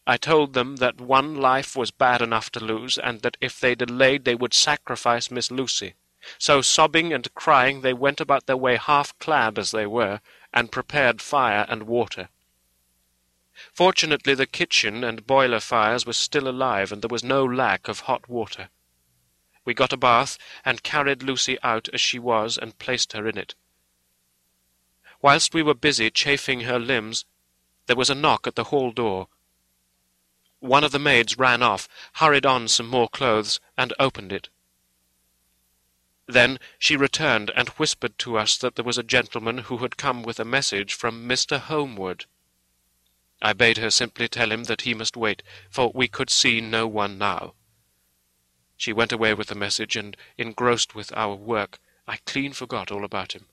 I told them that one life was bad enough to lose, and that if they delayed they would sacrifice Miss Lucy. So, sobbing and crying, they went about their way half-clad as they were, and prepared fire and water. Fortunately, the kitchen and boiler fires were still alive, and there was no lack of hot water. We got a bath, and carried Lucy out as she was, and placed her in it. Whilst we were busy chafing her limbs, there was a knock at the hall door. One of the maids ran off, hurried on some more clothes, and opened it. Then she returned and whispered to us that there was a gentleman who had come with a message from Mr. Holmwood. I bade her simply tell him that he must wait, for we could see no one now. She went away with the message, and, engrossed with our work, I clean forgot all about him.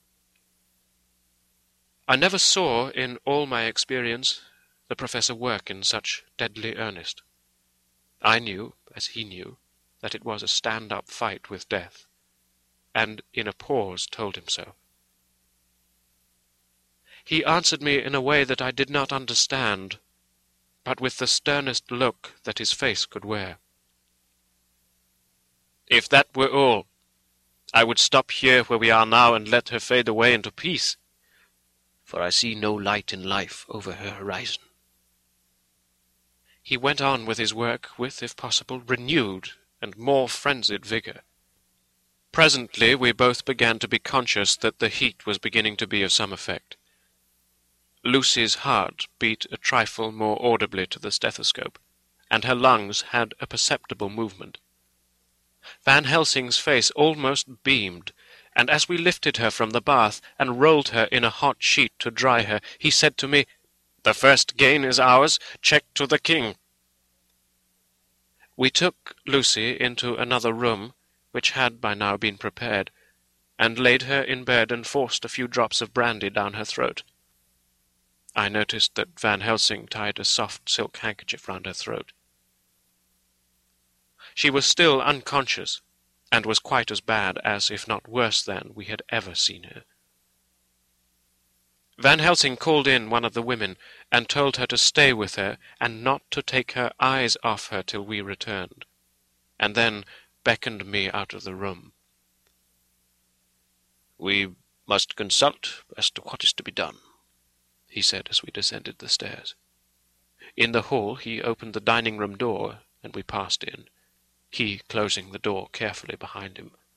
I never saw, in all my experience, the Professor work in such deadly earnest. I knew, as he knew, that it was a stand-up fight with death, and in a pause told him so. He answered me in a way that I did not understand, but with the sternest look that his face could wear. If that were all, I would stop here where we are now and let her fade away into peace, for I see no light in life over her horizon. He went on with his work with, if possible, renewed and more frenzied vigor. Presently we both began to be conscious that the heat was beginning to be of some effect. Lucy's heart beat a trifle more audibly to the stethoscope, and her lungs had a perceptible movement. Van Helsing's face almost beamed, and as we lifted her from the bath and rolled her in a hot sheet to dry her, he said to me, "The first gain is ours. Check to the king." We took Lucy into another room, which had by now been prepared, and laid her in bed and forced a few drops of brandy down her throat. I noticed that Van Helsing tied a soft silk handkerchief round her throat. She was still unconscious, and was quite as bad as, if not worse than, we had ever seen her. Van Helsing called in one of the women, and told her to stay with her, and not to take her eyes off her till we returned, and then beckoned me out of the room. "We must consult as to what is to be done," he said as we descended the stairs. In the hall he opened the dining-room door, and we passed in, he closing the door carefully behind him.